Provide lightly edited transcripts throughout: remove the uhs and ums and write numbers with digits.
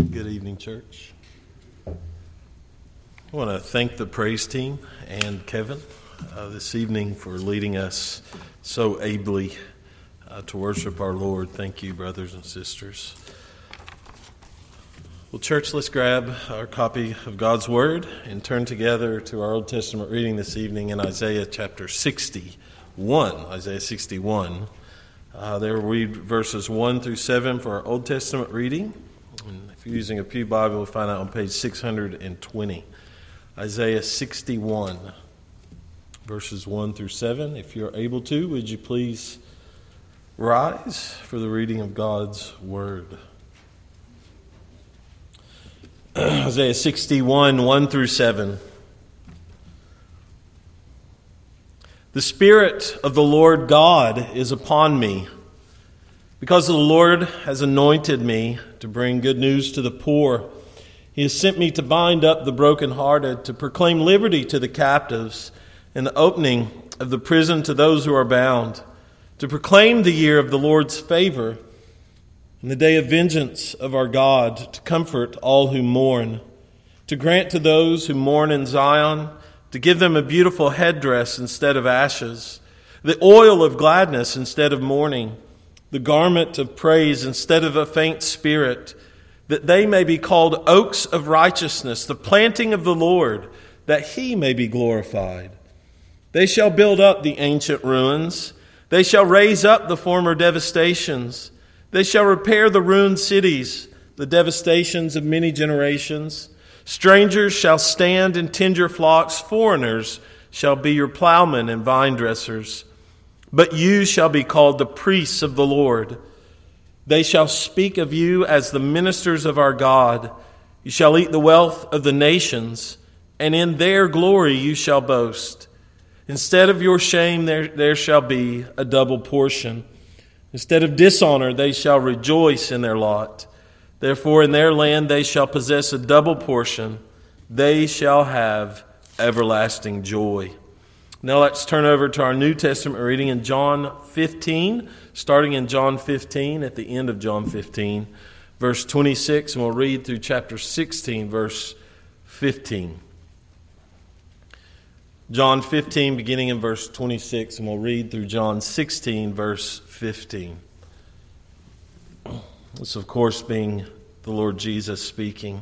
Good evening, church. I want to thank the praise team and Kevin this evening for leading us so ably to worship our Lord. Thank you, brothers and sisters. Well, church, let's grab our copy of God's Word and turn together to our Old Testament reading this evening in Isaiah chapter 61. Isaiah 61. There we read verses 1 through 7 for our Old Testament reading. And if you're using a Pew Bible, you'll find out on page 620. Isaiah 61, verses 1 through 7. If you're able to, would you please rise for the reading of God's Word. Isaiah 61, 1 through 7. The Spirit of the Lord God is upon me, because the Lord has anointed me to bring good news to the poor. He has sent me to bind up the brokenhearted, to proclaim liberty to the captives, and the opening of the prison to those who are bound, to proclaim the year of the Lord's favor, and the day of vengeance of our God, to comfort all who mourn, to grant to those who mourn in Zion, to give them a beautiful headdress instead of ashes, the oil of gladness instead of mourning, the garment of praise instead of a faint spirit, that they may be called oaks of righteousness, the planting of the Lord, that He may be glorified. They shall build up the ancient ruins. They shall raise up the former devastations. They shall repair the ruined cities, the devastations of many generations. Strangers shall stand and tend your flocks. Foreigners shall be your plowmen and vine dressers. But you shall be called the priests of the Lord. They shall speak of you as the ministers of our God. You shall eat the wealth of the nations, and in their glory you shall boast. Instead of your shame there shall be a double portion. Instead of dishonor they shall rejoice in their lot. Therefore in their land they shall possess a double portion. They shall have everlasting joy. Now let's turn over to our New Testament reading in John 15, starting in John 15, at the end of John 15, verse 26, and we'll read through chapter 16, verse 15. John 15, beginning in verse 26, and we'll read through John 16, verse 15. This, of course, being the Lord Jesus speaking.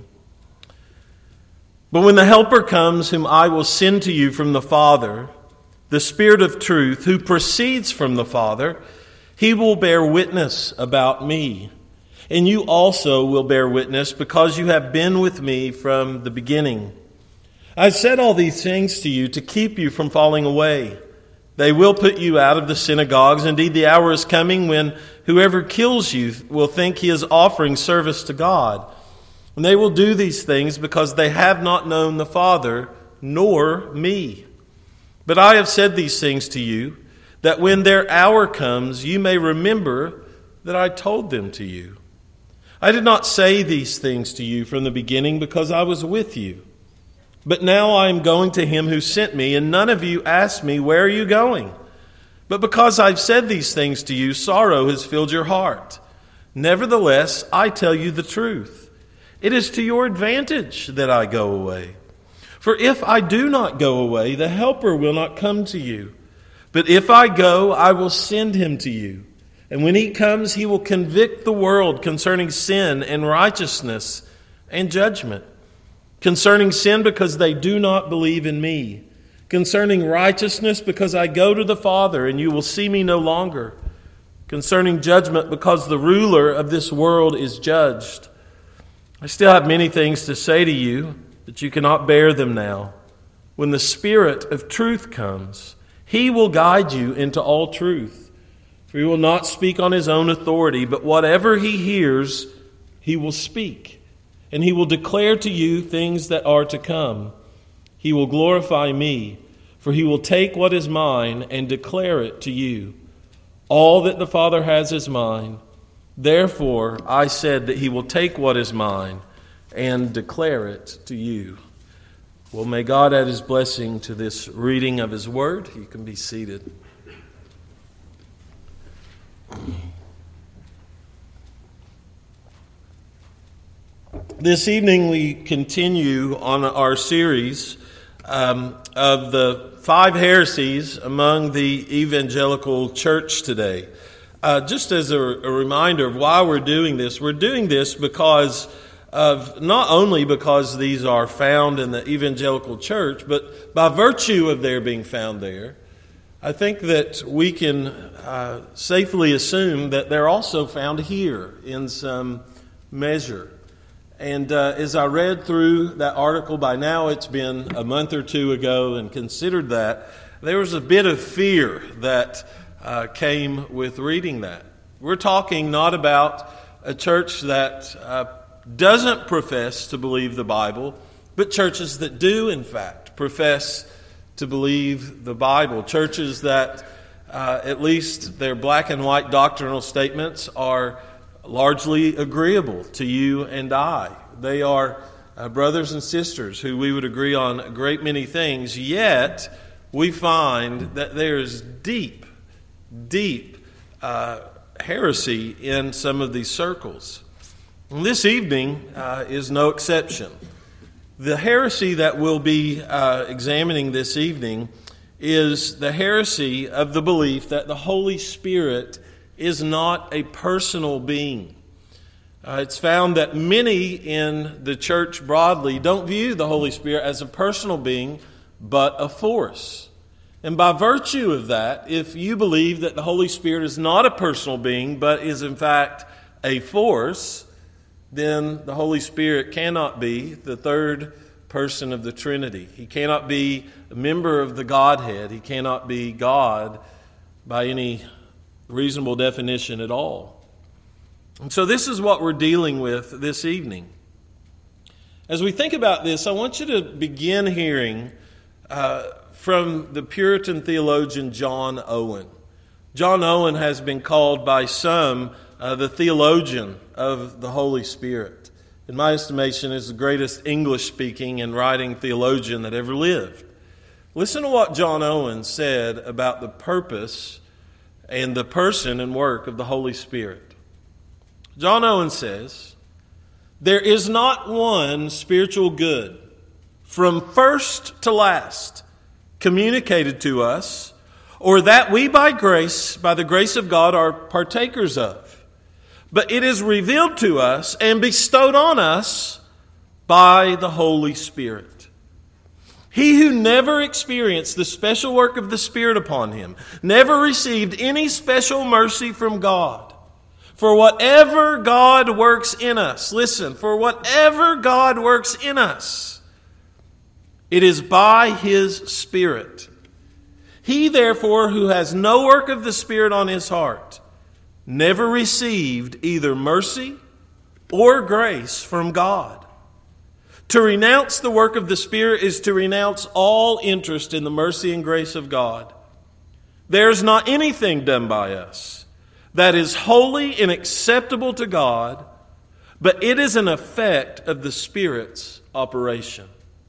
But when the Helper comes, whom I will send to you from the Father, the Spirit of truth, who proceeds from the Father, He will bear witness about me. And you also will bear witness, because you have been with me from the beginning. I've said all these things to you to keep you from falling away. They will put you out of the synagogues. Indeed, the hour is coming when whoever kills you will think he is offering service to God. And they will do these things because they have not known the Father, nor me. But I have said these things to you, that when their hour comes, you may remember that I told them to you. I did not say these things to you from the beginning because I was with you. But now I am going to Him who sent me, and none of you asked me, where are you going? But because I've said these things to you, sorrow has filled your heart. Nevertheless, I tell you the truth. It is to your advantage that I go away. For if I do not go away, the Helper will not come to you. But if I go, I will send Him to you. And when He comes, He will convict the world concerning sin and righteousness and judgment. Concerning sin, because they do not believe in me. Concerning righteousness, because I go to the Father, and you will see me no longer. Concerning judgment, because the ruler of this world is judged. I still have many things to say to you, but you cannot bear them now. When the Spirit of truth comes, He will guide you into all truth. For He will not speak on His own authority, but whatever He hears, He will speak. And He will declare to you things that are to come. He will glorify me, for He will take what is mine and declare it to you. All that the Father has is mine. Therefore, I said that He will take what is mine and declare it to you. Well, may God add His blessing to this reading of His Word. You can be seated. This evening we continue on our series of the 5 heresies among the evangelical church today. Just as a reminder of why we're doing this because of, not only because these are found in the evangelical church, but by virtue of their being found there, I think that we can safely assume that they're also found here in some measure. And as I read through that article, by now it's been a month or two ago, and considered that, there was a bit of fear that came with reading that. We're talking not about a church that doesn't profess to believe the Bible, but churches that do, in fact, profess to believe the Bible. Churches that, at least their black and white doctrinal statements, are largely agreeable to you and I. They are brothers and sisters who we would agree on a great many things, yet we find that there is deep heresy in some of these circles. And this evening is no exception. The heresy that we'll be examining this evening is the heresy of the belief that the Holy Spirit is not a personal being. It's found that many in the church broadly don't view the Holy Spirit as a personal being, but a force. And by virtue of that, if you believe that the Holy Spirit is not a personal being, but is in fact a force, then the Holy Spirit cannot be the third person of the Trinity. He cannot be a member of the Godhead. He cannot be God by any reasonable definition at all. And so this is what we're dealing with this evening. As we think about this, I want you to begin hearing from the Puritan theologian John Owen. John Owen has been called by some the theologian of the Holy Spirit. In my estimation, is the greatest English-speaking and writing theologian that ever lived. Listen to what John Owen said about the purpose and the person and work of the Holy Spirit. John Owen says, "There is not one spiritual good, from first to last, communicated to us, or that we by the grace of God, are partakers of. But it is revealed to us and bestowed on us by the Holy Spirit. He who never experienced the special work of the Spirit upon him, never received any special mercy from God. For whatever God works in us, listen, for whatever God works in us, it is by His Spirit. He, therefore, who has no work of the Spirit on his heart, never received either mercy or grace from God. To renounce the work of the Spirit is to renounce all interest in the mercy and grace of God. There is not anything done by us that is holy and acceptable to God, but it is an effect of the Spirit's operation."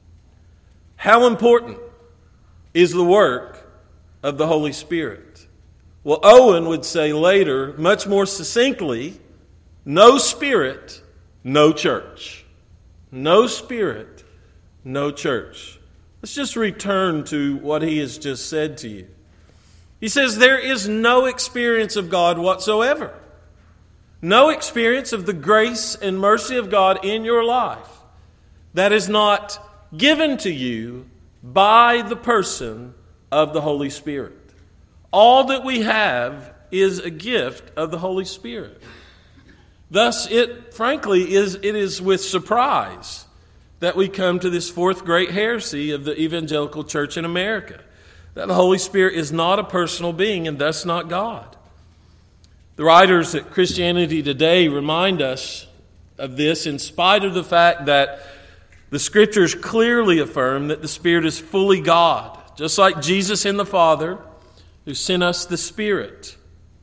How important is the work of the Holy Spirit? Well, Owen would say later, much more succinctly, no Spirit, no church. No Spirit, no church. Let's just return to what he has just said to you. He says there is no experience of God whatsoever. No experience of the grace and mercy of God in your life that is not given to you by the person of the Holy Spirit. All that we have is a gift of the Holy Spirit. Thus, it is with surprise that we come to this fourth great heresy of the evangelical church in America, that the Holy Spirit is not a personal being and thus not God. The writers at Christianity Today remind us of this in spite of the fact that the Scriptures clearly affirm that the Spirit is fully God, just like Jesus and the Father who sent us the Spirit.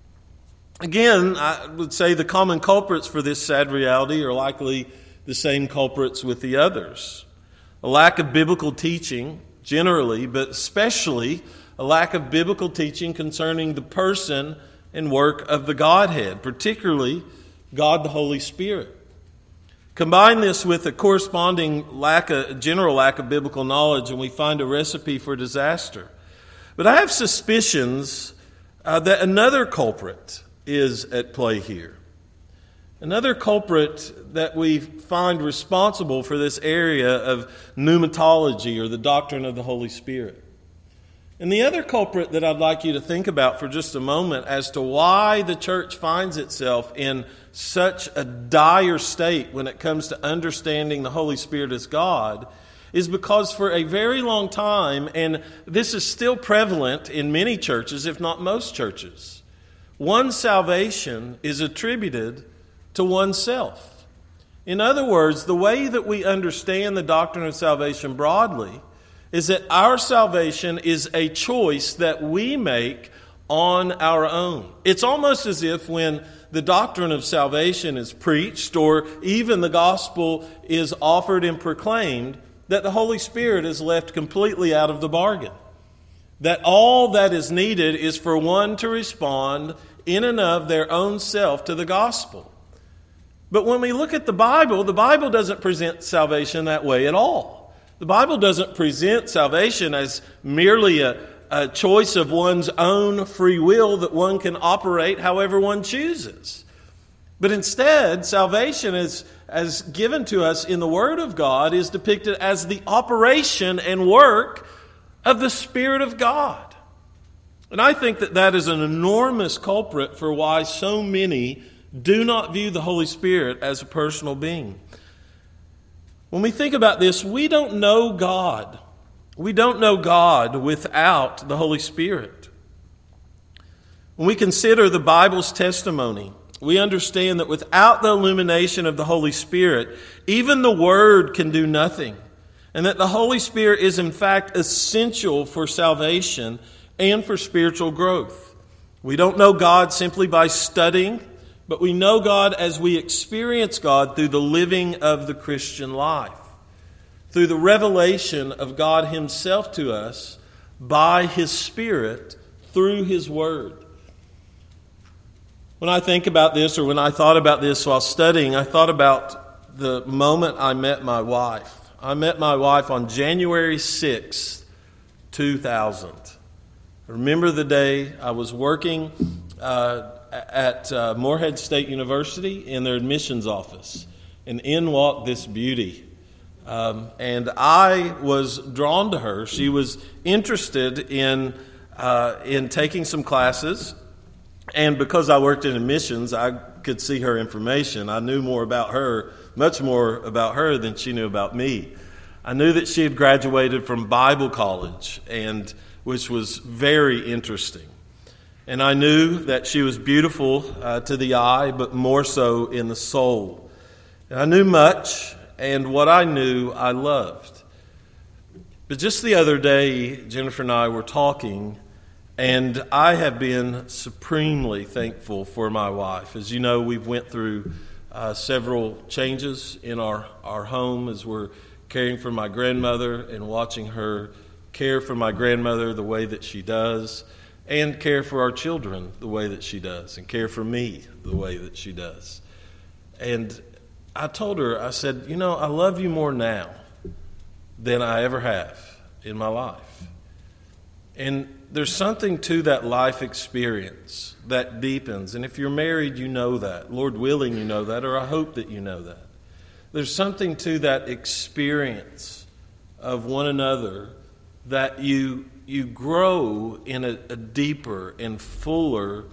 Again, I would say the common culprits for this sad reality are likely the same culprits with the others. A lack of biblical teaching, generally, but especially a lack of biblical teaching concerning the person and work of the Godhead, particularly God the Holy Spirit. Combine this with a corresponding general lack of biblical knowledge, and we find a recipe for disaster. But I have suspicions that another culprit is at play here. Another culprit that we find responsible for this area of pneumatology, or the doctrine of the Holy Spirit. And the other culprit that I'd like you to think about for just a moment as to why the church finds itself in such a dire state when it comes to understanding the Holy Spirit as God is because for a very long time, and this is still prevalent in many churches, if not most churches, one's salvation is attributed to oneself. In other words, the way that we understand the doctrine of salvation broadly is that our salvation is a choice that we make on our own. It's almost as if when the doctrine of salvation is preached, or even the gospel is offered and proclaimed, that the Holy Spirit is left completely out of the bargain. That all that is needed is for one to respond in and of their own self to the gospel. But when we look at the Bible doesn't present salvation that way at all. The Bible doesn't present salvation as merely a choice of one's own free will that one can operate however one chooses. But instead, salvation as given to us in the Word of God is depicted as the operation and work of the Spirit of God. And I think that is an enormous culprit for why so many do not view the Holy Spirit as a personal being. When we think about this, we don't know God. We don't know God without the Holy Spirit. When we consider the Bible's testimony, we understand that without the illumination of the Holy Spirit, even the Word can do nothing. And that the Holy Spirit is in fact essential for salvation and for spiritual growth. We don't know God simply by studying, but we know God as we experience God through the living of the Christian life, through the revelation of God Himself to us by His Spirit through His Word. When I think about this, or when I thought about this while studying, I thought about the moment I met my wife. I met my wife on January 6th, 2000. I remember the day I was working at Morehead State University in their admissions office. And in walked this beauty. And I was drawn to her. She was interested in taking some classes. And because I worked in admissions, I could see her information. I knew more about her, much more about her than she knew about me. I knew that she had graduated from Bible college, and which was very interesting. And I knew that she was beautiful to the eye, but more so in the soul. And I knew much, and what I knew, I loved. But just the other day, Jennifer and I were talking, and I have been supremely thankful for my wife. As you know, we've went through several changes in our home as we're caring for my grandmother and watching her care for my grandmother the way that she does, and care for our children the way that she does, and care for me the way that she does. And I told her, I said, I love you more now than I ever have in my life. And there's something to that life experience that deepens. And if you're married, you know that. Lord willing, you know that, or I hope that you know that. There's something to that experience of one another that you grow in a deeper and fuller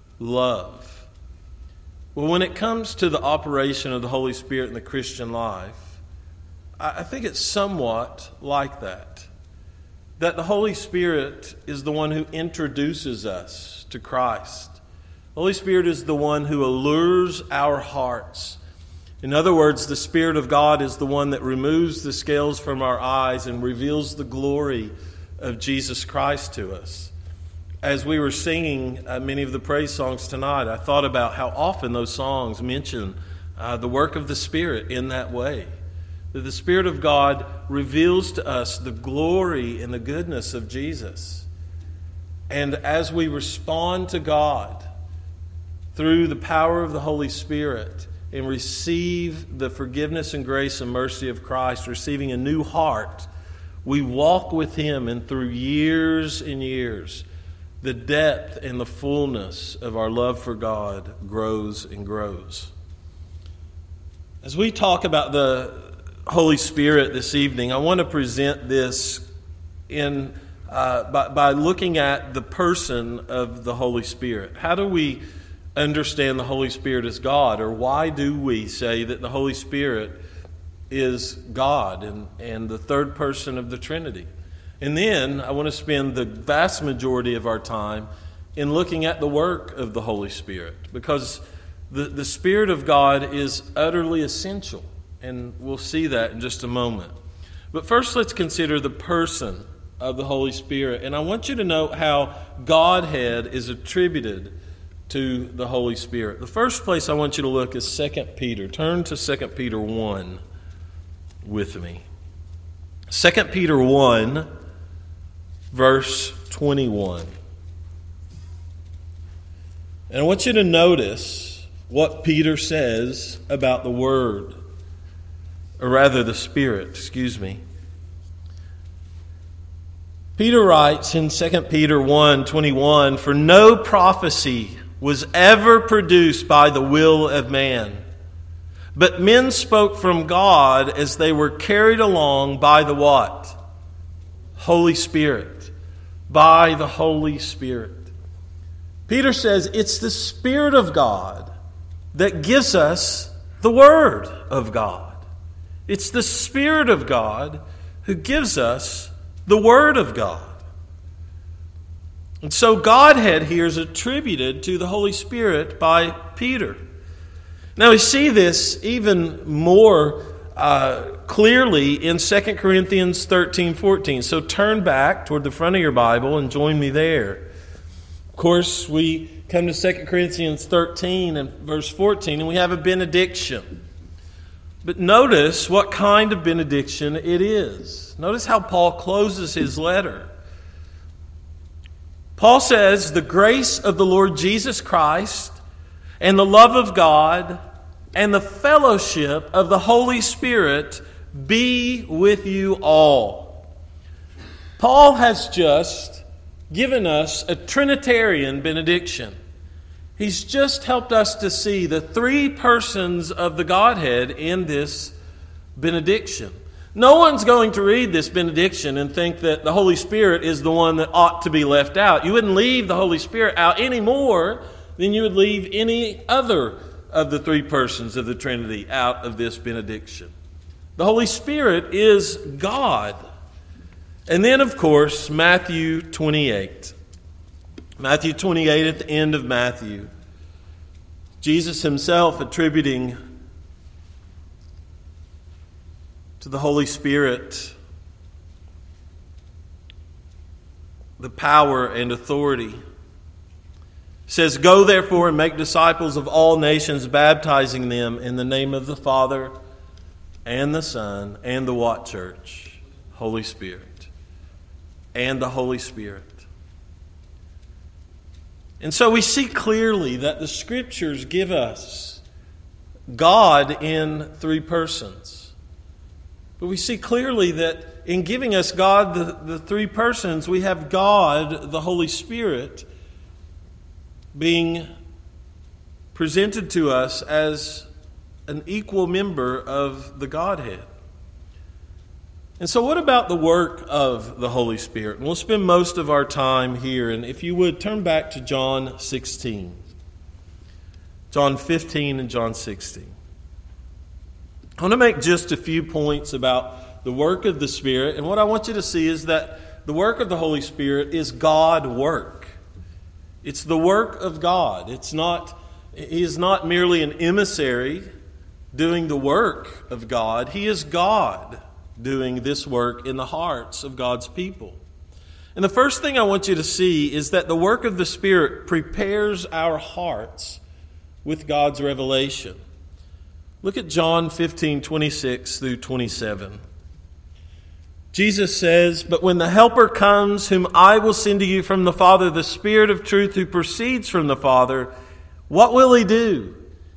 love. Well, when it comes to the operation of the Holy Spirit in the Christian life, I think it's somewhat like that. That the Holy Spirit is the one who introduces us to Christ. The Holy Spirit is the one who allures our hearts. In other words, the Spirit of God is the one that removes the scales from our eyes and reveals the glory of Jesus Christ to us. As we were singing many of the praise songs tonight, I thought about how often those songs mention the work of the Spirit in that way. That the Spirit of God reveals to us the glory and the goodness of Jesus. And as we respond to God through the power of the Holy Spirit, and receive the forgiveness and grace and mercy of Christ, receiving a new heart, we walk with Him, and through years and years, the depth and the fullness of our love for God grows and grows. As we talk about the Holy Spirit this evening, I want to present this by looking at the person of the Holy Spirit. How do we understand the Holy Spirit as God, or why do we say that the Holy Spirit is God and the third person of the Trinity? And then I want to spend the vast majority of our time in looking at the work of the Holy Spirit, because the Spirit of God is utterly essential, and we'll see that in just a moment. But first, let's consider the person of the Holy Spirit. And I want you to note how Godhead is attributed to the Holy Spirit. The first place I want you to look is 2 Peter. Turn to 2 Peter 1 with me. 2 Peter 1, verse 21. And I want you to notice what Peter says about the Word, or rather the Spirit, excuse me. Peter writes in 2 Peter 1:21, "For no prophecy was ever produced by the will of man, but men spoke from God as they were carried along by the" what? Holy Spirit. By the Holy Spirit. Peter says it's the Spirit of God that gives us the Word of God. It's the Spirit of God who gives us the Word of God. And so Godhead here is attributed to the Holy Spirit by Peter. Now we see this even more clearly in 2 Corinthians 13:14. So turn back toward the front of your Bible and join me there. Of course, we come to 2 Corinthians 13 and verse 14, and we have a benediction. But notice what kind of benediction it is. Notice how Paul closes his letter. Paul says, "The grace of the Lord Jesus Christ and the love of God and the fellowship of the Holy Spirit be with you all." Paul has just given us a Trinitarian benediction. He's just helped us to see the three persons of the Godhead in this benediction. No one's going to read this benediction and think that the Holy Spirit is the one that ought to be left out. You wouldn't leave the Holy Spirit out any more than you would leave any other of the three persons of the Trinity out of this benediction. The Holy Spirit is God. And then, of course, Matthew 28. Matthew 28, at the end of Matthew, Jesus himself attributing to the Holy Spirit the power and authority, says, "Go therefore and make disciples of all nations, baptizing them in the name of the Father and the Son and the" what, church? Holy Spirit. And the Holy Spirit. And so we see clearly that the Scriptures give us God in three persons. But we see clearly that in giving us God, the three persons, we have God, the Holy Spirit, being presented to us as an equal member of the Godhead. And so what about the work of the Holy Spirit? And we'll spend most of our time here. And if you would, turn back to John 16. John 15 and John 16. I want to make just a few points about the work of the Spirit. And what I want you to see is that the work of the Holy Spirit is God work. It's the work of God. He is not merely an emissary doing the work of God. He is God doing this work in the hearts of God's people. And the first thing I want you to see is that the work of the Spirit prepares our hearts with God's revelation. Look at John 15:26 through 27. Jesus says, "But when the Helper comes, whom I will send to you from the Father, the Spirit of truth who proceeds from the Father, what will He do?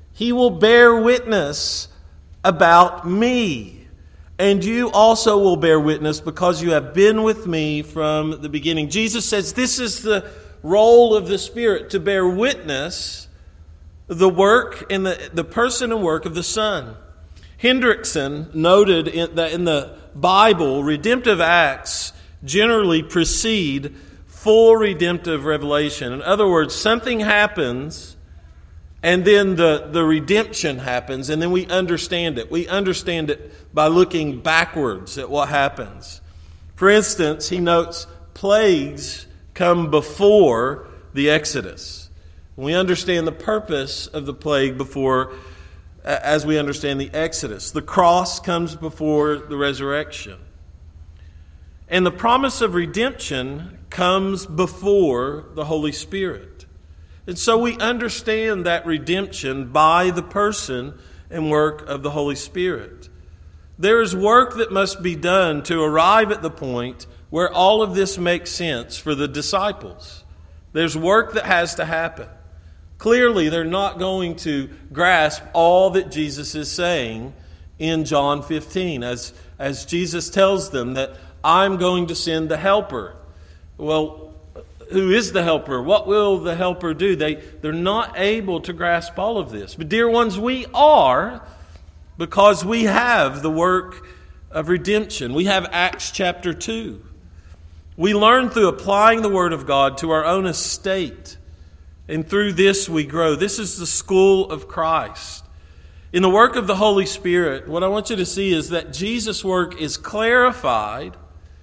He will bear witness about me. And you also will bear witness because you have been with me from the beginning. Jesus says this is the role of the Spirit, to bear witness the work and the person and work of the Son. Hendrickson noted that in the Bible, redemptive acts generally precede full redemptive revelation. In other words, something happens and then the redemption happens, and then we understand it. We understand it by looking backwards at what happens. For instance, he notes plagues come before the Exodus. We understand the purpose of the plague before, as we understand the Exodus. The cross comes before the resurrection. And the promise of redemption comes before the Holy Spirit. And so we understand that redemption by the person and work of the Holy Spirit. There is work that must be done to arrive at the point where all of this makes sense for the disciples. There's work that has to happen. Clearly, they're not going to grasp all that Jesus is saying in John 15, as Jesus tells them that I'm going to send the Helper. Well, who is the Helper? What will the Helper do? They're not able to grasp all of this. But dear ones, we are, because we have the work of redemption. We have Acts chapter 2. We learn through applying the Word of God to our own estate. And through this we grow. This is the school of Christ. In the work of the Holy Spirit, what I want you to see is that Jesus' work is clarified,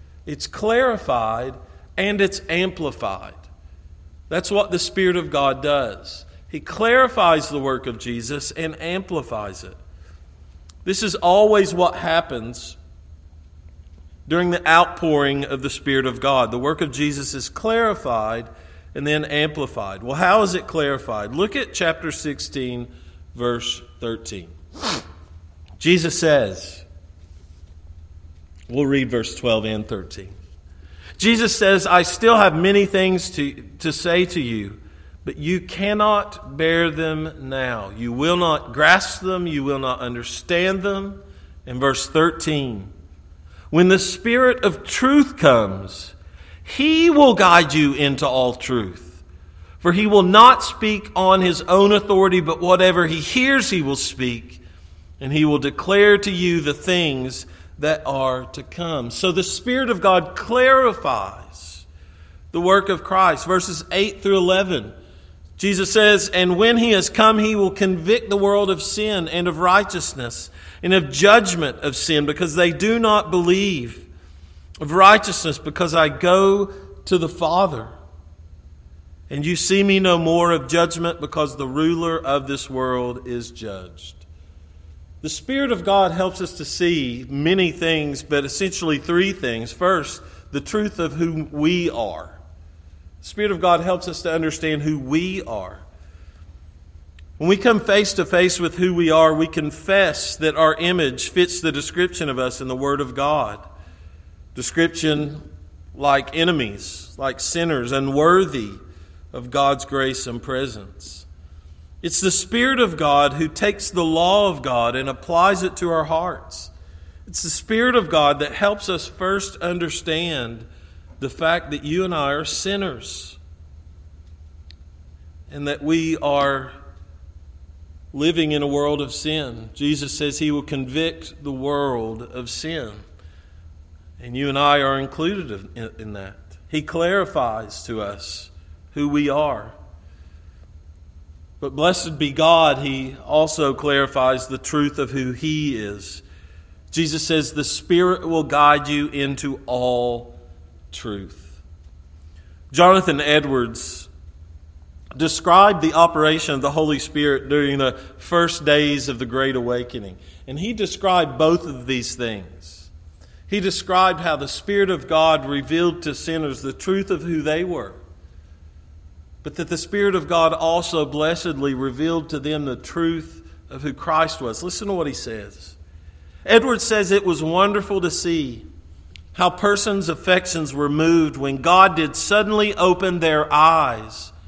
and it's amplified. That's what the Spirit of God does. He clarifies the work of Jesus and amplifies it. This is always what happens during the outpouring of the Spirit of God. The work of Jesus is clarified and then amplified. Well, how is it clarified? Look at chapter 16, verse 13. Jesus says, we'll read verse 12 and 13. Jesus says, I still have many things to say to you, but you cannot bear them now. You will not grasp them. You will not understand them. In verse 13, when the Spirit of truth comes, He will guide you into all truth. For He will not speak on His own authority, but whatever He hears He will speak, and He will declare to you the things that are to come. So the Spirit of God clarifies the work of Christ. Verses 8 through 11, Jesus says, and when He has come, He will convict the world of sin and of righteousness and of judgment of sin, because they do not believe. Of righteousness, because I go to the Father. And you see me no more. Of judgment, because the ruler of this world is judged. The Spirit of God helps us to see many things, but essentially three things. First, the truth of who we are. The Spirit of God helps us to understand who we are. When we come face to face with who we are, we confess that our image fits the description of us in the Word of God. Description like enemies, like sinners, unworthy of God's grace and presence. It's the Spirit of God who takes the law of God and applies it to our hearts. It's the Spirit of God that helps us first understand the fact that you and I are sinners, and that we are living in a world of sin. Jesus says He will convict the world of sin. And you and I are included in that. He clarifies to us who we are. But blessed be God, He also clarifies the truth of who He is. Jesus says the Spirit will guide you into all truth. Jonathan Edwards described the operation of the Holy Spirit during the first days of the Great Awakening. And he described both of these things. He described how the Spirit of God revealed to sinners the truth of who they were, but that the Spirit of God also blessedly revealed to them the truth of who Christ was. Listen to what he says. Edwards says it was wonderful to see how persons' affections were moved when God did suddenly open their eyes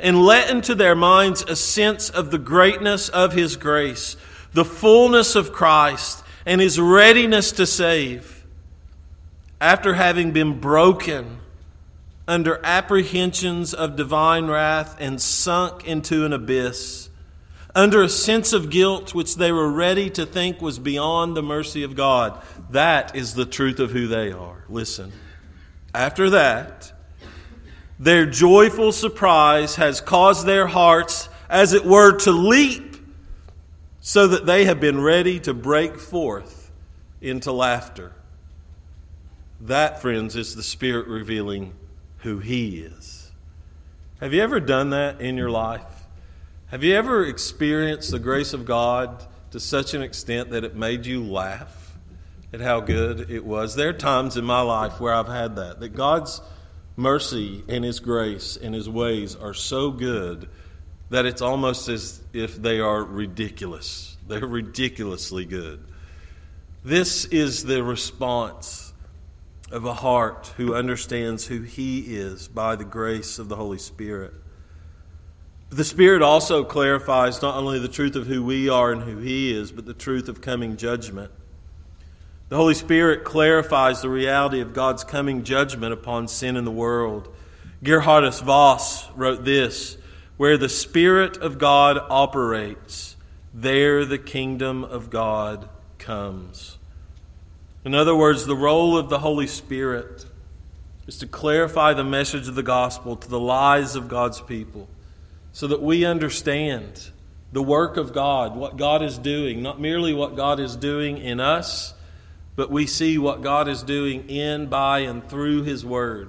and let into their minds a sense of the greatness of His grace, the fullness of Christ, and His readiness to save. After having been broken under apprehensions of divine wrath and sunk into an abyss, under a sense of guilt which they were ready to think was beyond the mercy of God. That is the truth of who they are. Listen. After that, their joyful surprise has caused their hearts, as it were, to leap, so that they have been ready to break forth into laughter. That, friends, is the Spirit revealing who He is. Have you ever done that in your life? Have you ever experienced the grace of God to such an extent that it made you laugh at how good it was? There are times in my life where I've had that God's mercy and His grace and His ways are so good that it's almost as if they are ridiculous. They're ridiculously good. This is the response of a heart who understands who He is by the grace of the Holy Spirit. But the Spirit also clarifies not only the truth of who we are and who He is, but the truth of coming judgment. The Holy Spirit clarifies the reality of God's coming judgment upon sin in the world. Gerhardus Voss wrote this: "Where the Spirit of God operates, there the kingdom of God comes." In other words, the role of the Holy Spirit is to clarify the message of the gospel to the lives of God's people so that we understand the work of God, what God is doing, not merely what God is doing in us, but we see what God is doing in, by, and through His Word.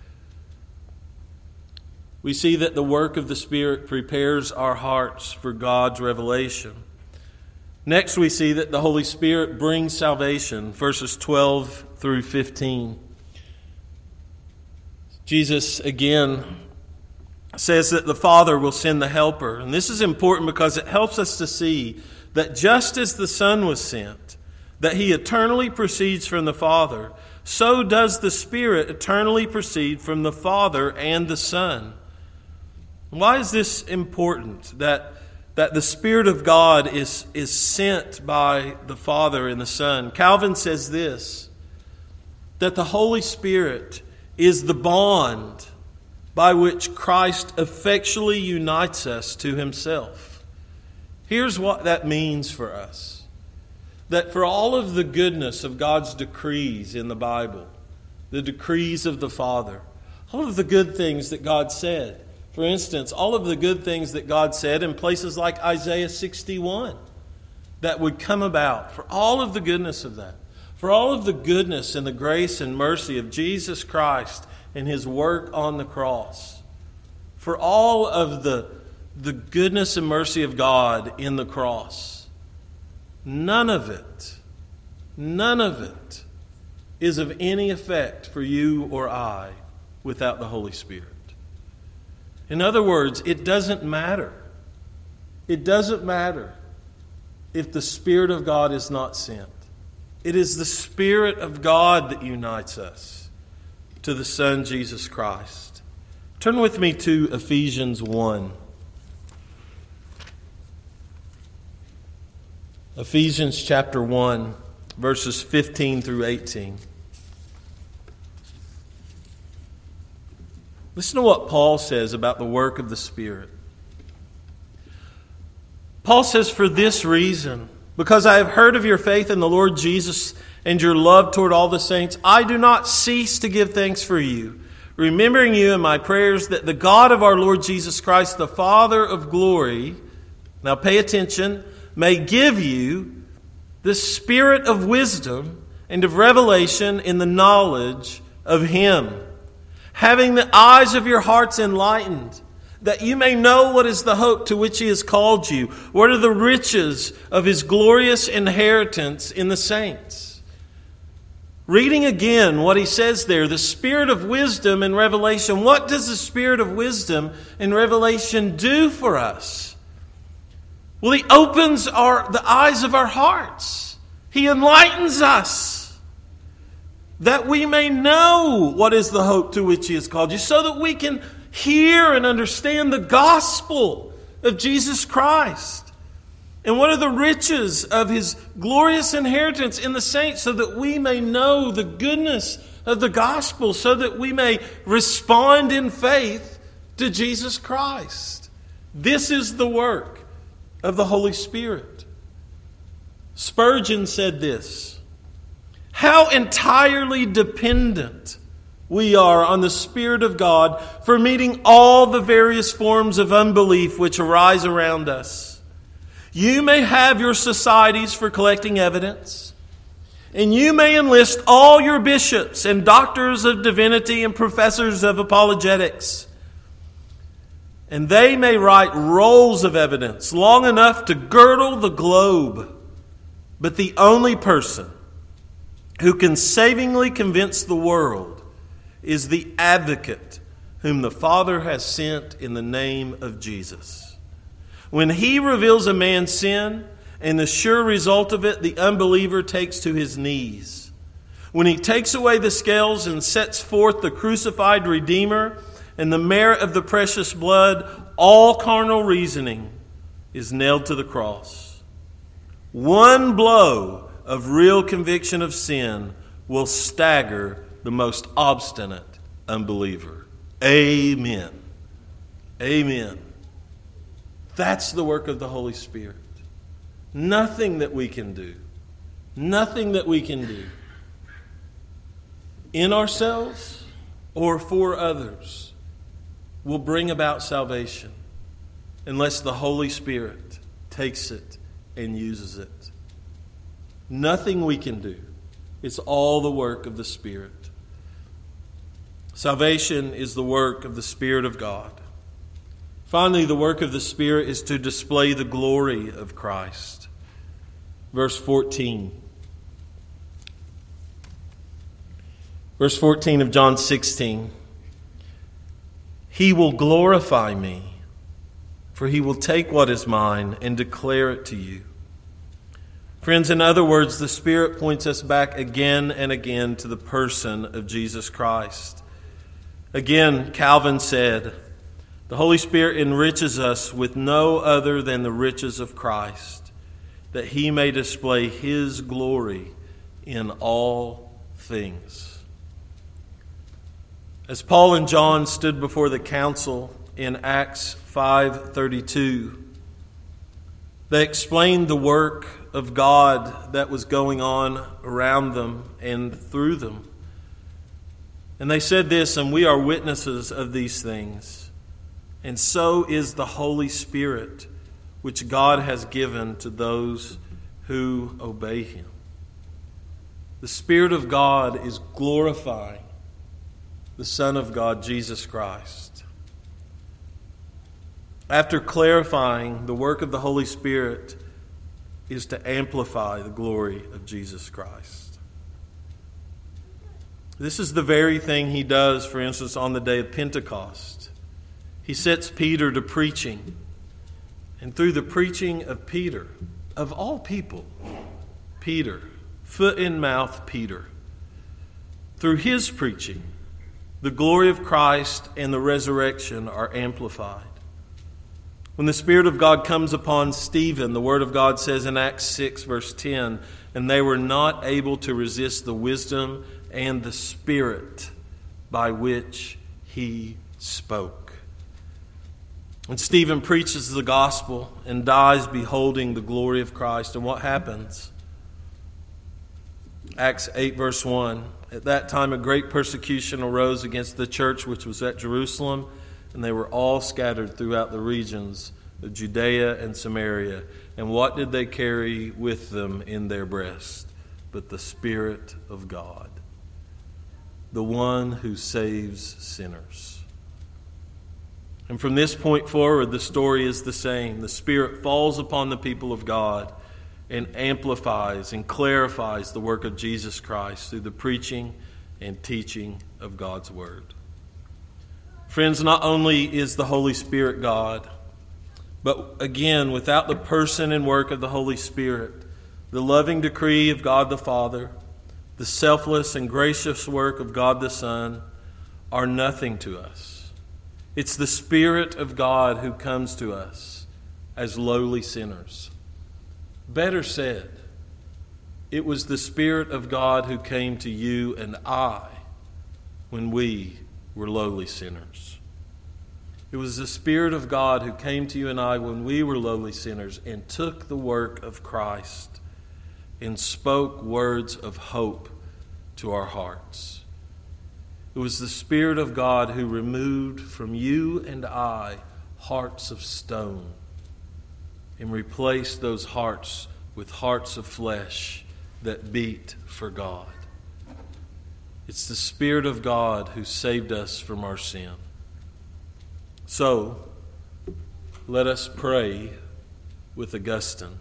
We see that the work of the Spirit prepares our hearts for God's revelation. Next, we see that the Holy Spirit brings salvation, verses 12 through 15. Jesus, again, says that the Father will send the Helper. And this is important because it helps us to see that just as the Son was sent, that He eternally proceeds from the Father, so does the Spirit eternally proceed from the Father and the Son. Why is this important, that the Spirit of God is sent by the Father and the Son? Calvin says this, that the Holy Spirit is the bond by which Christ effectually unites us to Himself. Here's what that means for us. That for all of the goodness of God's decrees in the Bible, the decrees of the Father, all of the good things that God said, for instance, all of the good things that God said in places like Isaiah 61 that would come about, for all of the goodness of that, for all of the goodness and the grace and mercy of Jesus Christ and His work on the cross, for all of the goodness and mercy of God in the cross, none of it is of any effect for you or I without the Holy Spirit. In other words, it doesn't matter. It doesn't matter if the Spirit of God is not sent. It is the Spirit of God that unites us to the Son, Jesus Christ. Turn with me to Ephesians 1. Ephesians chapter 1, verses 15 through 18. Listen to what Paul says about the work of the Spirit. Paul says, "For this reason, because I have heard of your faith in the Lord Jesus and your love toward all the saints, I do not cease to give thanks for you, remembering you in my prayers, that the God of our Lord Jesus Christ, the Father of glory," now pay attention, "may give you the spirit of wisdom and of revelation in the knowledge of Him, having the eyes of your hearts enlightened, that you may know what is the hope to which He has called you, what are the riches of His glorious inheritance in the saints." Reading again what he says there, the spirit of wisdom and revelation. What does the spirit of wisdom and revelation do for us? Well, He opens the eyes of our hearts. He enlightens us, that we may know what is the hope to which He has called you, so that we can hear and understand the gospel of Jesus Christ. And what are the riches of his glorious inheritance in the saints, so that we may know the goodness of the gospel, so that we may respond in faith to Jesus Christ. This is the work of the Holy Spirit. Spurgeon said this: how entirely dependent we are on the Spirit of God for meeting all the various forms of unbelief which arise around us. You may have your societies for collecting evidence, and you may enlist all your bishops and doctors of divinity and professors of apologetics, and they may write rolls of evidence long enough to girdle the globe. But the only person who can savingly convince the world is the advocate whom the Father has sent in the name of Jesus. When he reveals a man's sin and the sure result of it, the unbeliever takes to his knees. When he takes away the scales and sets forth the crucified Redeemer and the merit of the precious blood, all carnal reasoning is nailed to the cross. One blow of real conviction of sin will stagger the most obstinate unbeliever. Amen. Amen. That's the work of the Holy Spirit. Nothing that we can do, nothing that we can do in ourselves or for others will bring about salvation unless the Holy Spirit takes it and uses it. Nothing we can do. It's all the work of the Spirit. Salvation is the work of the Spirit of God. Finally, the work of the Spirit is to display the glory of Christ. Verse 14. Verse 14 of John 16. He will glorify me, for he will take what is mine and declare it to you. Friends, in other words, the Spirit points us back again and again to the person of Jesus Christ. Again, Calvin said, the Holy Spirit enriches us with no other than the riches of Christ, that he may display his glory in all things. As Paul and John stood before the council in Acts 5:32, they explained the work of God that was going on around them and through them. And they said this, and we are witnesses of these things. And so is the Holy Spirit, which God has given to those who obey him. The Spirit of God is glorifying the Son of God, Jesus Christ. After clarifying, the work of the Holy Spirit is to amplify the glory of Jesus Christ. This is the very thing he does, for instance, on the day of Pentecost. He sets Peter to preaching. And through the preaching of Peter, of all people, Peter, foot in mouth Peter, through his preaching, the glory of Christ and the resurrection are amplified. When the Spirit of God comes upon Stephen, the Word of God says in Acts 6, verse 10, and they were not able to resist the wisdom and the Spirit by which he spoke. And Stephen preaches the gospel and dies beholding the glory of Christ. And what happens? Acts 8, verse 1. At that time a great persecution arose against the church which was at Jerusalem, and they were all scattered throughout the regions of Judea and Samaria. And what did they carry with them in their breast? But the Spirit of God, the one who saves sinners. And from this point forward, the story is the same. The Spirit falls upon the people of God and amplifies and clarifies the work of Jesus Christ through the preaching and teaching of God's Word. Friends, not only is the Holy Spirit God, but again, without the person and work of the Holy Spirit, the loving decree of God the Father, the selfless and gracious work of God the Son are nothing to us. It's the Spirit of God who comes to us as lowly sinners. Better said, it was the Spirit of God who came to you and I when we were lowly sinners. It was the Spirit of God who came to you and I when we were lowly sinners and took the work of Christ and spoke words of hope to our hearts. It was the Spirit of God who removed from you and I hearts of stone and replaced those hearts with hearts of flesh that beat for God. It's the Spirit of God who saved us from our sin. So, let us pray with Augustine.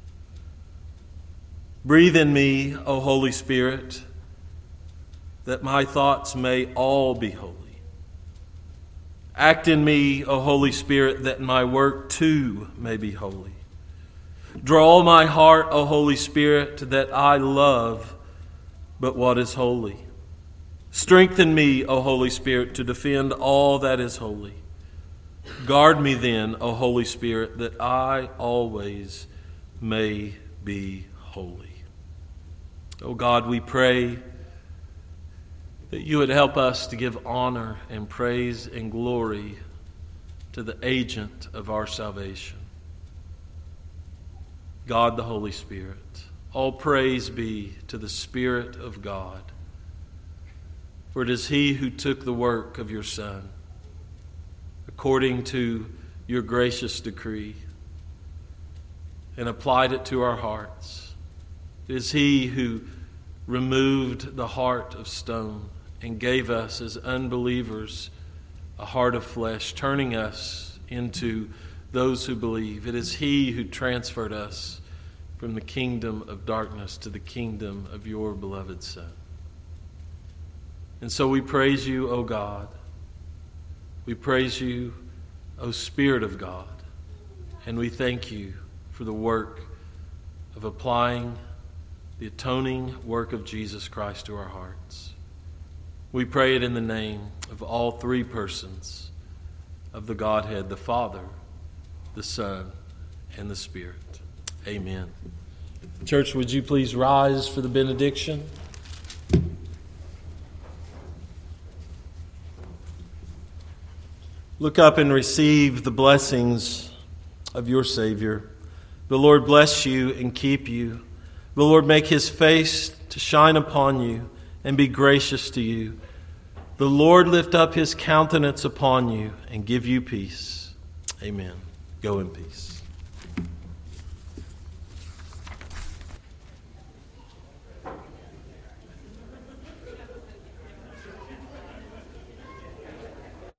Breathe in me, O Holy Spirit, that my thoughts may all be holy. Act in me, O Holy Spirit, that my work too may be holy. Draw my heart, O Holy Spirit, that I love but what is holy. Strengthen me, O Holy Spirit, to defend all that is holy. Guard me then, O Holy Spirit, that I always may be holy. O God, we pray that you would help us to give honor and praise and glory to the agent of our salvation, God the Holy Spirit. All praise be to the Spirit of God, for it is He who took the work of your Son, according to your gracious decree, and applied it to our hearts. It is He who removed the heart of stone and gave us as unbelievers a heart of flesh, turning us into those who believe. It is He who transferred us from the kingdom of darkness to the kingdom of your beloved Son. And so we praise you, O God. We praise you, O Spirit of God. And we thank you for the work of applying the atoning work of Jesus Christ to our hearts. We pray it in the name of all three persons of the Godhead, the Father, the Son, and the Spirit. Amen. Church, would you please rise for the benediction? Look up and receive the blessings of your Savior. The Lord bless you and keep you. The Lord make His face to shine upon you and be gracious to you. The Lord lift up His countenance upon you and give you peace. Amen. Go in peace.